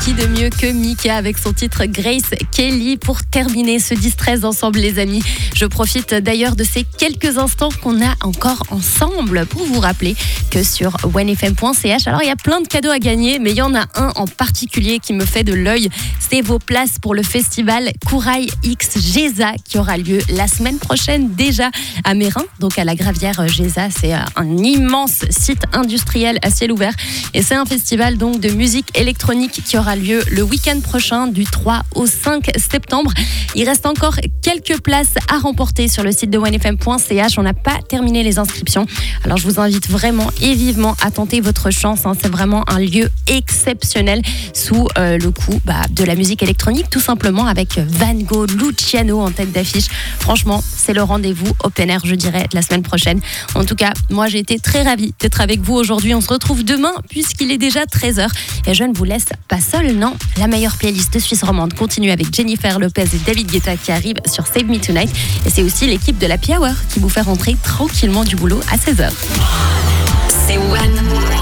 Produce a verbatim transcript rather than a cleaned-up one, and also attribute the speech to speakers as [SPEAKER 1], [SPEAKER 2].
[SPEAKER 1] qui de mieux que Mika avec son titre Grace Kelly pour terminer ce dix treize ensemble les amis. Je profite d'ailleurs de ces quelques instants qu'on a encore ensemble pour vous rappeler que sur one f m point c h, alors il y a plein de cadeaux à gagner, mais il y en a un en particulier qui me fait de l'œil. C'est vos places pour le festival Courail X Geza qui aura lieu la semaine prochaine déjà à Mérin, donc à la Gravière Geza. C'est un immense site industriel à ciel ouvert et c'est un festival donc de musique électronique qui aura lieu le week-end prochain du trois au cinq septembre. Il reste encore quelques places à remporter sur le site de one f m point c h. On n'a pas terminé les inscriptions. Alors je vous invite vraiment et vivement à tenter votre chance. Hein. C'est vraiment un lieu exceptionnel sous euh, le coup bah, de la musique électronique, tout simplement avec Van Gogh, Luciano en tête d'affiche. Franchement, c'est le rendez-vous open air, je dirais, la semaine prochaine. En tout cas, moi j'ai été très ravie d'être avec vous aujourd'hui. On se retrouve demain puisqu'il est déjà treize heures. Et je ne vous laisse pas seul, non. La meilleure playlist de Suisse romande continue avec Jennifer Lopez et David Guetta qui arrivent sur Save Me Tonight. Et c'est aussi l'équipe de l'Happy Hour qui vous fait rentrer tranquillement du boulot à seize heures.
[SPEAKER 2] C'est One.